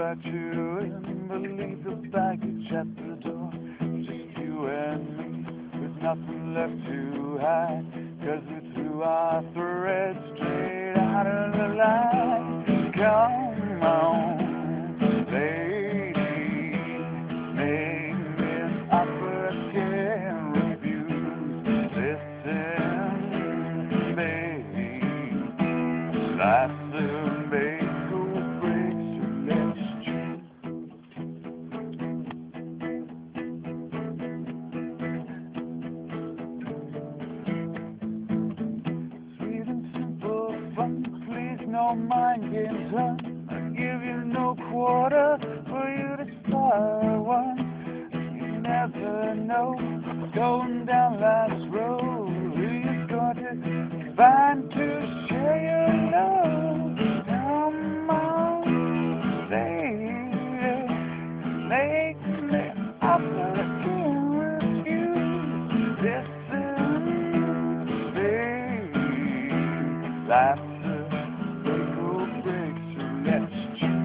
let you in, but leave the baggage at the door. Just you and me, with nothing left to hide, 'cause we threw our threads straight out of the line. Come on, lady, make me an offer I can't refuse. Listen, baby, life's a make or break, so let's choose. Sweet and simple fun, please no mind games, huh? I give you no quarter for you to start one. You never know, going down life's road, who you're going to find to share your love. Come on, lady, make me offer I can't refuse. Listen, baby, life's a make or break, so let's choose.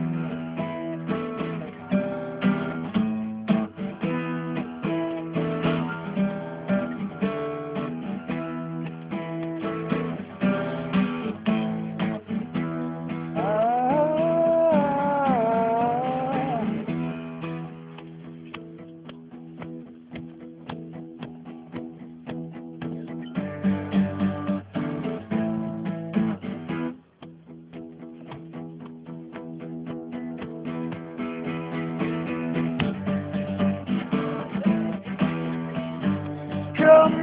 Come